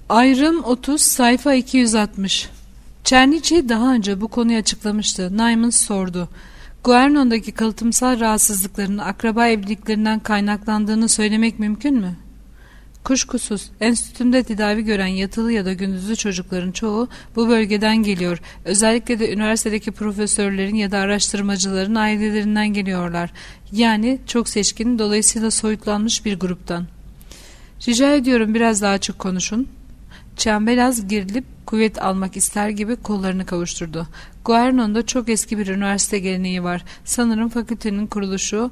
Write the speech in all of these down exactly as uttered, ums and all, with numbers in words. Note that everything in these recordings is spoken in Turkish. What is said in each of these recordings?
Ayrım otuz, sayfa iki yüz altmış. Çerniçi daha önce bu konuyu açıklamıştı. Naimans sordu. Guernon'daki kalıtımsal rahatsızlıkların akraba evliliklerinden kaynaklandığını söylemek mümkün mü? Kuşkusuz enstitümde tedavi gören yatılı ya da gündüzlü çocukların çoğu bu bölgeden geliyor. Özellikle de üniversitedeki profesörlerin ya da araştırmacıların ailelerinden geliyorlar. Yani çok seçkin, dolayısıyla soyutlanmış bir gruptan. Rica ediyorum biraz daha açık konuşun. Çembelaz gerilip kuvvet almak ister gibi kollarını kavuşturdu. Guernon'da çok eski bir üniversite geleneği var. Sanırım fakültenin kuruluşu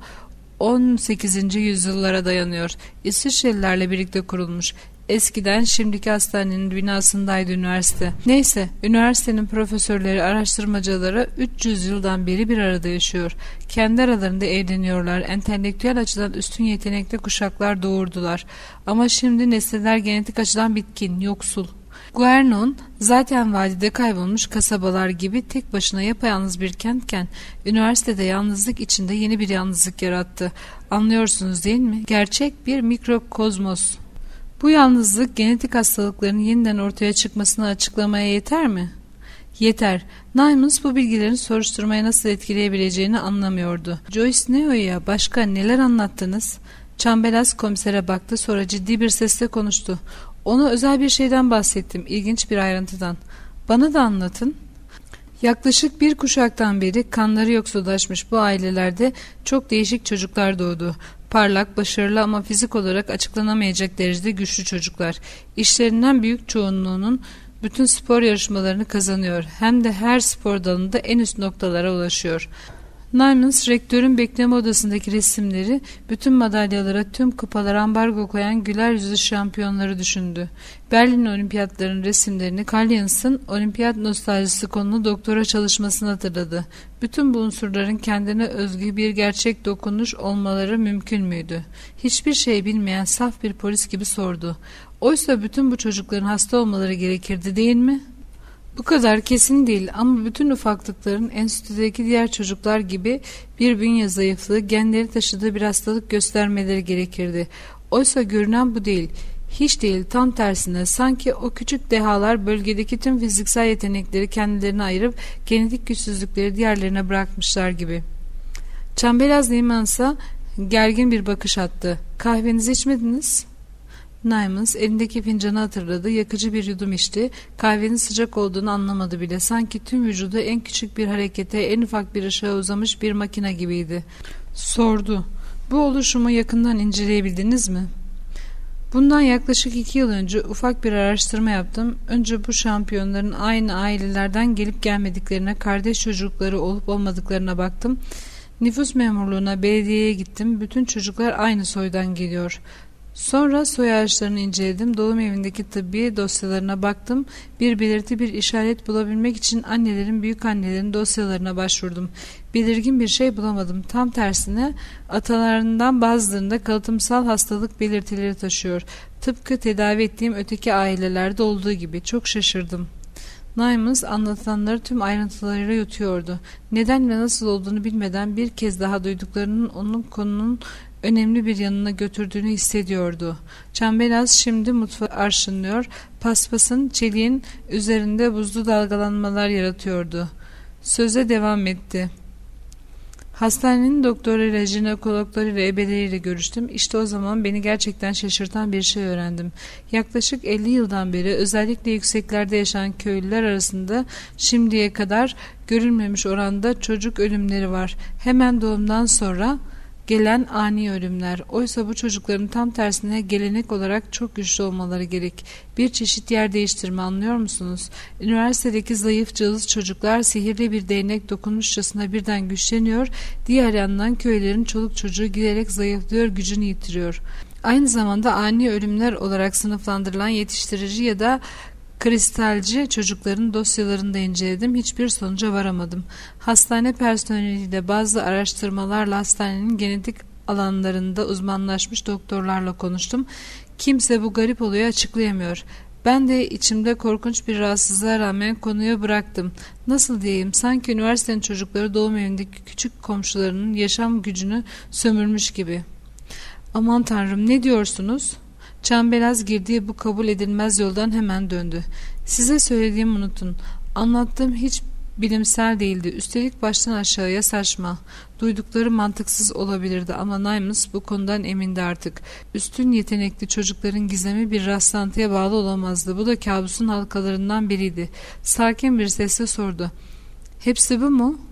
on sekizinci yüzyıllara dayanıyor. İsviçrelilerle birlikte kurulmuş. Eskiden şimdiki hastanenin binasındaydı üniversite. Neyse, üniversitenin profesörleri, araştırmacıları üç yüz yıldan beri bir arada yaşıyor. Kendi aralarında evleniyorlar. Entelektüel açıdan üstün yetenekli kuşaklar doğurdular. Ama şimdi nesiller genetik açıdan bitkin, yoksul. Guernon zaten vadide kaybolmuş kasabalar gibi tek başına yapayalnız bir kentken üniversitede yalnızlık içinde yeni bir yalnızlık yarattı. Anlıyorsunuz değil mi? Gerçek bir mikrokozmos. Bu yalnızlık genetik hastalıkların yeniden ortaya çıkmasını açıklamaya yeter mi? Yeter. Naimans bu bilgilerin soruşturmaya nasıl etkileyebileceğini anlamıyordu. Joyce Neo'ya başka neler anlattınız? Çembelaz komisere baktı, sonra ciddi bir sesle konuştu. Ona özel bir şeyden bahsettim, ilginç bir ayrıntıdan. Bana da anlatın. Yaklaşık bir kuşaktan beri kanları yoksullaşmış bu ailelerde çok değişik çocuklar doğdu. Parlak, başarılı ama fizik olarak açıklanamayacak derecede güçlü çocuklar. İşlerinden büyük çoğunluğunun bütün spor yarışmalarını kazanıyor. Hem de her spor dalında en üst noktalara ulaşıyor. Naimans, rektörün bekleme odasındaki resimleri, bütün madalyalara, tüm kupalara ambargo koyan güler yüzlü şampiyonları düşündü. Berlin olimpiyatlarının resimlerini, Kallins'ın olimpiyat nostaljisi konulu doktora çalışmasını hatırladı. Bütün bu unsurların kendine özgü bir gerçek dokunuş olmaları mümkün müydü? Hiçbir şey bilmeyen saf bir polis gibi sordu. Oysa bütün bu çocukların hasta olmaları gerekirdi, değil mi? Bu kadar kesin değil ama bütün ufaklıkların enstitüdeki diğer çocuklar gibi bir bünye zayıflığı, genleri taşıdığı bir hastalık göstermeleri gerekirdi. Oysa görünen bu değil. Hiç değil, tam tersine sanki o küçük dehalar bölgedeki tüm fiziksel yetenekleri kendilerine ayırıp genetik güçsüzlükleri diğerlerine bırakmışlar gibi. Çembelaz Naimans'a gergin bir bakış attı. Kahvenizi içmediniz? Naimans elindeki fincanı hatırladı, yakıcı bir yudum içti, kahvenin sıcak olduğunu anlamadı bile, sanki tüm vücudu en küçük bir harekete, en ufak bir ışığa uzamış bir makine gibiydi. Sordu, bu oluşumu yakından inceleyebildiniz mi? Bundan yaklaşık iki yıl önce ufak bir araştırma yaptım. Önce bu şampiyonların aynı ailelerden gelip gelmediklerine, kardeş çocukları olup olmadıklarına baktım. Nüfus memurluğuna, belediyeye gittim, bütün çocuklar aynı soydan geliyor. Sonra soy ağaçlarını inceledim, doğum evindeki tıbbi dosyalarına baktım, bir belirti, bir işaret bulabilmek için annelerin, büyükannelerin dosyalarına başvurdum. Belirgin bir şey bulamadım, tam tersine atalarından bazılarında kalıtımsal hastalık belirtileri taşıyor. Tıpkı tedavi ettiğim öteki ailelerde olduğu gibi. Çok şaşırdım. Naimans anlatılanları tüm ayrıntılarıyla yutuyordu. Neden ve nasıl olduğunu bilmeden bir kez daha duyduklarının onun konunun önemli bir yanına götürdüğünü hissediyordu. Çembelaz şimdi mutfağı arşınlıyor, paspasın, çeliğin üzerinde buzlu dalgalanmalar yaratıyordu. Söze devam etti. Hastanenin doktoruyla, jinekologlarıyla, ebeleriyle görüştüm. İşte o zaman beni gerçekten şaşırtan bir şey öğrendim. Yaklaşık elli yıldan beri özellikle yükseklerde yaşayan köylüler arasında şimdiye kadar görülmemiş oranda çocuk ölümleri var. Hemen doğumdan sonra gelen ani ölümler. Oysa bu çocukların tam tersine gelenek olarak çok güçlü olmaları gerek. Bir çeşit yer değiştirme, anlıyor musunuz? Üniversitedeki zayıf cılız çocuklar sihirli bir değnek dokunmuşçasına birden güçleniyor. Diğer yandan köylerin çoluk çocuğu giderek zayıflıyor, gücünü yitiriyor. Aynı zamanda ani ölümler olarak sınıflandırılan yetiştirici ya da kristalci çocukların dosyalarını da inceledim. Hiçbir sonuca varamadım. Hastane personeliyle, bazı araştırmalarla, hastanenin genetik alanlarında uzmanlaşmış doktorlarla konuştum. Kimse bu garip olayı açıklayamıyor. Ben de içimde korkunç bir rahatsızlığa rağmen konuyu bıraktım. Nasıl diyeyim, sanki üniversitenin çocukları doğum evindeki küçük komşularının yaşam gücünü sömürmüş gibi. Aman tanrım, ne diyorsunuz? Çambelaz girdiği bu kabul edilmez yoldan hemen döndü. Size söylediğimi unutun. Anlattığım hiç bilimsel değildi. Üstelik baştan aşağıya saçma. Duydukları mantıksız olabilirdi ama Nymans bu konudan emindi artık. Üstün yetenekli çocukların gizemi bir rastlantıya bağlı olamazdı. Bu da kabusun halkalarından biriydi. Sakin bir sesle sordu. Hepsi bu mu?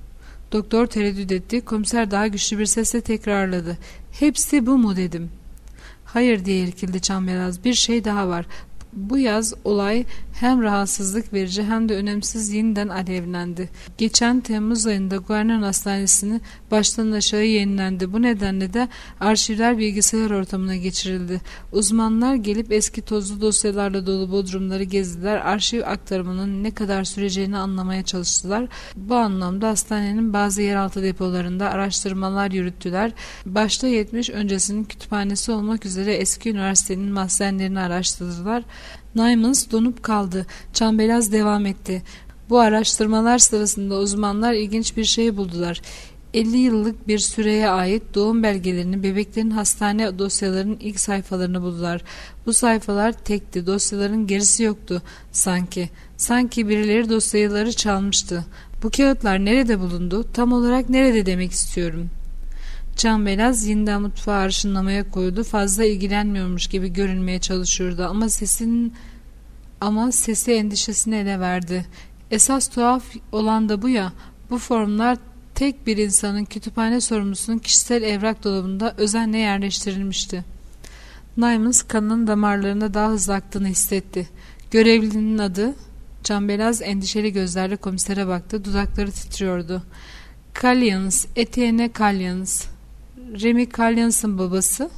Doktor tereddüt etti. Komiser daha güçlü bir sesle tekrarladı. Hepsi bu mu dedim. Hayır diye irkildi Çambelaz. Bir şey daha var. Bu yaz olay hem rahatsızlık verici hem de önemsiz yeniden alevlendi. Geçen Temmuz ayında Guernon Hastanesi'ni baştan aşağı yenilendi. Bu nedenle de arşivler bilgisayar ortamına geçirildi. Uzmanlar gelip eski tozlu dosyalarla dolu bodrumları gezdiler. Arşiv aktarımının ne kadar süreceğini anlamaya çalıştılar. Bu anlamda hastanenin bazı yeraltı depolarında araştırmalar yürüttüler. Başta yetmiş öncesinin kütüphanesi olmak üzere eski üniversitenin mahzenlerini araştırdılar. Nymans donup kaldı. Çambelaz devam etti. Bu araştırmalar sırasında uzmanlar ilginç bir şey buldular. elli yıllık bir süreye ait doğum belgelerini, bebeklerin hastane dosyalarının ilk sayfalarını buldular. Bu sayfalar tekti. Dosyaların gerisi yoktu sanki. Sanki birileri dosyaları çalmıştı. Bu kağıtlar nerede bulundu? Tam olarak nerede demek istiyorum. Çambelaz yeniden mutfağı arşınlamaya koydu. Fazla ilgilenmiyormuş gibi görünmeye çalışıyordu ama sesin ama sesi endişesini ele verdi. Esas tuhaf olan da bu ya. Bu formlar tek bir insanın kütüphane sorumlusunun kişisel evrak dolabında özenle yerleştirilmişti. Nymans kanının damarlarında daha hızlı aktığını hissetti. Görevlinin adı? Çambelaz endişeli gözlerle komisere baktı. Dudakları titriyordu. Calliens, Etienne Calliens. Remy Calliens'ın babası?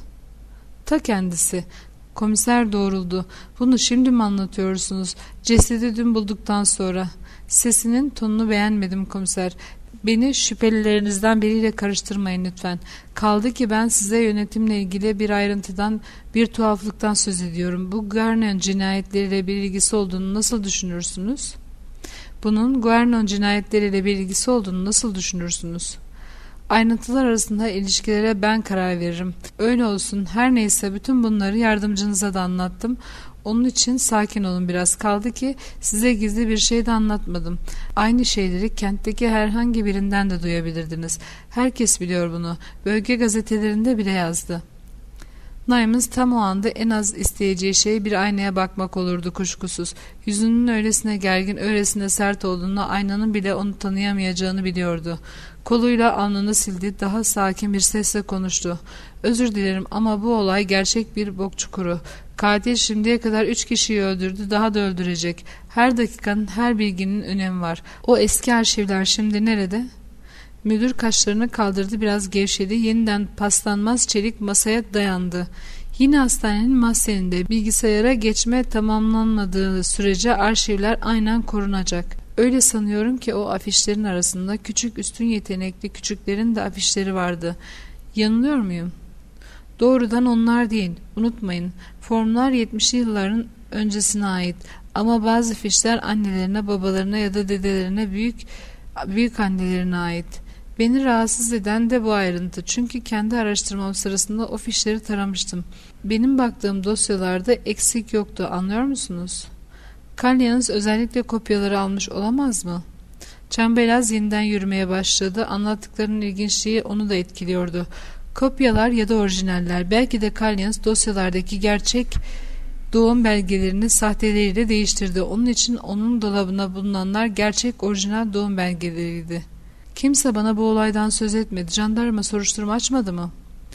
Ta kendisi. Komiser doğruldu. Bunu şimdi mi anlatıyorsunuz? Cesedi dün bulduktan sonra. Sesinin tonunu beğenmedim komiser. Beni şüphelilerinizden biriyle karıştırmayın lütfen. Kaldı ki ben size yönetimle ilgili bir ayrıntıdan, bir tuhaflıktan söz ediyorum. Bu Guernon cinayetleriyle bir ilgisi olduğunu nasıl düşünürsünüz? Bunun Guernon cinayetleriyle bir ilgisi olduğunu nasıl düşünürsünüz? Ayrıntılar arasında ilişkilere ben karar veririm. Öyle olsun, her neyse bütün bunları yardımcınıza da anlattım. Onun için sakin olun biraz. Kaldı ki size gizli bir şey de anlatmadım. Aynı şeyleri kentteki herhangi birinden de duyabilirdiniz. Herkes biliyor bunu. Bölge gazetelerinde bile yazdı. Nymans tam o anda en az isteyeceği şey bir aynaya bakmak olurdu kuşkusuz. Yüzünün öylesine gergin, öylesine sert olduğunu, aynanın bile onu tanıyamayacağını biliyordu. Koluyla alnını sildi, daha sakin bir sesle konuştu. Özür dilerim ama bu olay gerçek bir bok çukuru. Katil şimdiye kadar üç kişiyi öldürdü, daha da öldürecek. Her dakikanın, her bilginin önemi var. O eski arşivler şimdi nerede? Müdür kaşlarını kaldırdı, biraz gevşedi. Yeniden paslanmaz çelik masaya dayandı. Yine hastanenin mahzeninde. Bilgisayara geçme tamamlanmadığı sürece arşivler aynen korunacak. Öyle sanıyorum ki o afişlerin arasında küçük üstün yetenekli küçüklerin de afişleri vardı. Yanılıyor muyum? Doğrudan onlar değil. Unutmayın. Formlar yetmişli yılların öncesine ait. Ama bazı fişler annelerine, babalarına ya da dedelerine, büyük büyük annelerine ait. Beni rahatsız eden de bu ayrıntı. Çünkü kendi araştırmam sırasında o fişleri taramıştım. Benim baktığım dosyalarda eksik yoktu. Anlıyor musunuz? Calliens özellikle kopyaları almış olamaz mı? Çambelaz yeniden yürümeye başladı. Anlattıklarının ilginçliği onu da etkiliyordu. Kopyalar ya da orijinaller. Belki de Calliens dosyalardaki gerçek doğum belgelerini sahteleriyle değiştirdi. Onun için onun dolabına bulunanlar gerçek orijinal doğum belgeleriydi. Kimse bana bu olaydan söz etmedi. Jandarma soruşturma açmadı mı?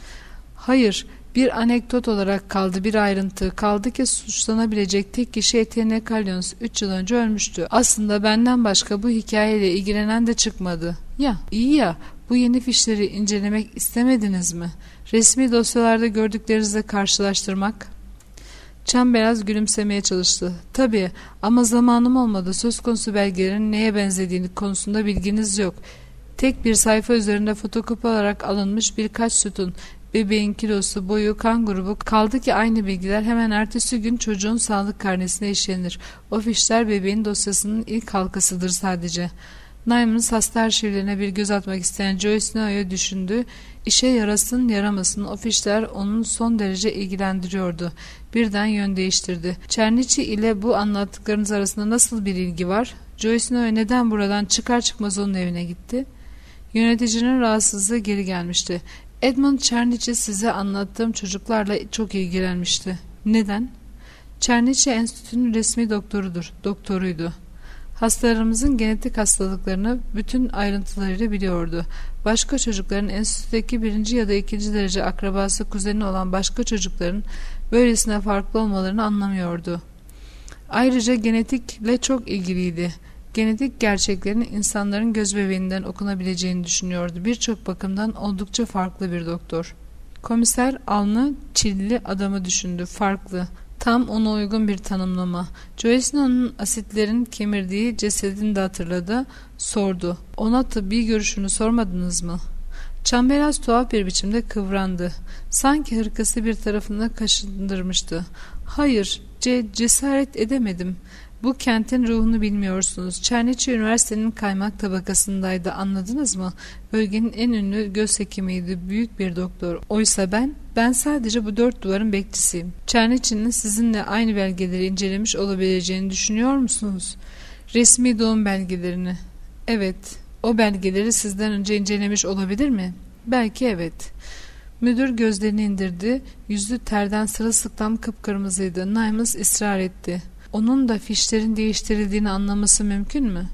Hayır. Bir anekdot olarak kaldı, bir ayrıntı. Kaldı ki suçlanabilecek tek kişi Etienne Calliens üç yıl önce ölmüştü. Aslında benden başka bu hikayeyle ilgilenen de çıkmadı. Ya, iyi ya. Bu yeni fişleri incelemek istemediniz mi? Resmi dosyalarda gördüklerinizle karşılaştırmak. Çambelaz gülümsemeye çalıştı. Tabii ama zamanım olmadı. Söz konusu belgelerin neye benzediğini konusunda bilginiz yok. Tek bir sayfa üzerinde fotokopi olarak alınmış birkaç sütun, bebeğin kilosu, boyu, kan grubu, kaldı ki aynı bilgiler hemen ertesi gün çocuğun sağlık karnesine işlenir. O fişler bebeğin dosyasının ilk halkasıdır sadece. Nymans hasta arşivlerine bir göz atmak isteyen Joyce Snowy'u düşündü. İşe yarasın yaramasın o fişler onun son derece ilgilendiriyordu. Birden yön değiştirdi. Çerniçi ile bu anlattıklarınız arasında nasıl bir ilgi var? Joyce Snowy neden buradan çıkar çıkmaz onun evine gitti? Yöneticinin rahatsızlığı geri gelmişti. Edmund Çerniçi size anlattığım çocuklarla çok ilgilenmişti. Neden? Çerniçi Enstitüsü'nün resmi doktorudur. Doktoruydu. Hastalarımızın genetik hastalıklarını bütün ayrıntılarıyla biliyordu. Başka çocukların enstitüdeki birinci ya da ikinci derece akrabası kuzeni olan başka çocukların böylesine farklı olmalarını anlamıyordu. Ayrıca genetikle çok ilgiliydi. Genetik gerçeklerin insanların gözbebeğinden okunabileceğini düşünüyordu. Birçok bakımdan oldukça farklı bir doktor. Komiser alnı çilli adamı düşündü. Farklı. Tam ona uygun bir tanımlama. Joyce'nin asitlerin kemirdiği cesedini de hatırladı. Sordu. Ona tıbbi görüşünü sormadınız mı? Çamberaz tuhaf bir biçimde kıvrandı. Sanki hırkası bir tarafını kaşındırmıştı. Hayır, ce cesaret edemedim. Bu kentin ruhunu bilmiyorsunuz. Çerniçi Üniversitenin kaymak tabakasındaydı, anladınız mı? Bölgenin en ünlü göz hekimiydi, büyük bir doktor. Oysa ben, ben sadece bu dört duvarın bekçisiyim. Çerniçi'nin sizinle aynı belgeleri incelemiş olabileceğini düşünüyor musunuz? Resmi doğum belgelerini. Evet, o belgeleri sizden önce incelemiş olabilir mi? Belki evet. Müdür gözlerini indirdi, yüzü terden sırılsıklam kıpkırmızıydı. Nymans ısrar etti. Onun da fişlerin değiştirildiğini anlaması mümkün mü?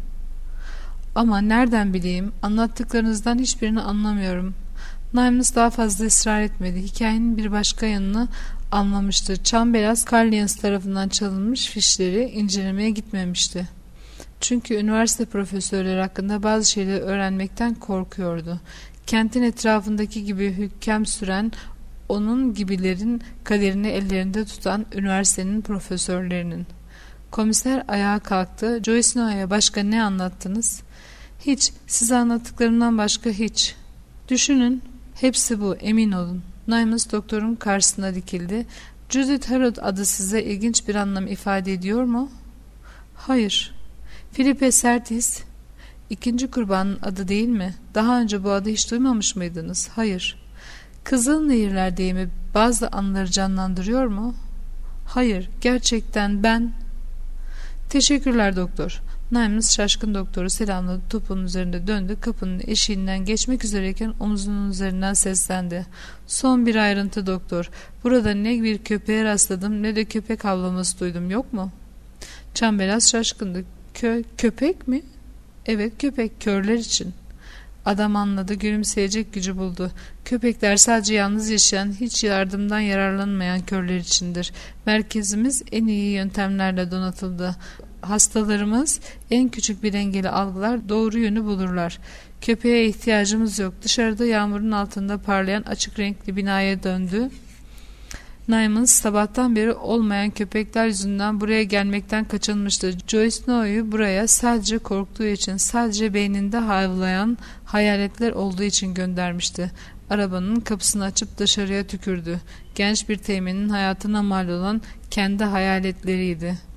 Ama nereden bileyim? Anlattıklarınızdan hiçbirini anlamıyorum. Nymans daha fazla ısrar etmedi. Hikayenin bir başka yanını anlamıştı. Çambelaz, Carlians tarafından çalınmış fişleri incelemeye gitmemişti. Çünkü üniversite profesörleri hakkında bazı şeyleri öğrenmekten korkuyordu. Kentin etrafındaki gibi hüküm süren, onun gibilerin kaderini ellerinde tutan üniversitenin profesörlerinin. Komiser ayağa kalktı. Joyce Snowy'e başka ne anlattınız? Hiç. Size anlattıklarımdan başka hiç. Düşünün. Hepsi bu. Emin olun. Nymans doktorun karşısına dikildi. Judith Harrod adı size ilginç bir anlam ifade ediyor mu? Hayır. Philippe Sertis. İkinci kurbanın adı değil mi? Daha önce bu adı hiç duymamış mıydınız? Hayır. Kızılnehirler deyimi bazı anıları canlandırıyor mu? Hayır. Gerçekten ben... Teşekkürler doktor. Nymans şaşkın doktoru selamladı, topunun üzerinde döndü, kapının eşiğinden geçmek üzereyken omzunun üzerinden seslendi. Son bir ayrıntı doktor. Burada ne bir köpeğe rastladım ne de köpek havlaması duydum, yok mu? Çambelaz şaşkındı. Kö köpek mi? Evet, köpek, körler için. Adam anladı, gülümseyecek gücü buldu. Köpekler sadece yalnız yaşayan, hiç yardımdan yararlanmayan körler içindir. Merkezimiz en iyi yöntemlerle donatıldı. Hastalarımız en küçük bir engeli algılar, doğru yönü bulurlar. Köpeğe ihtiyacımız yok. Dışarıda yağmurun altında parlayan açık renkli binaya döndü. Nymans sabahtan beri olmayan köpekler yüzünden buraya gelmekten kaçınmıştı. Joyce Snowy'u buraya sadece korktuğu için, sadece beyninde havlayan hayaletler olduğu için göndermişti. Arabanın kapısını açıp dışarıya tükürdü. Genç bir teğmenin hayatına mal olan kendi hayaletleriydi.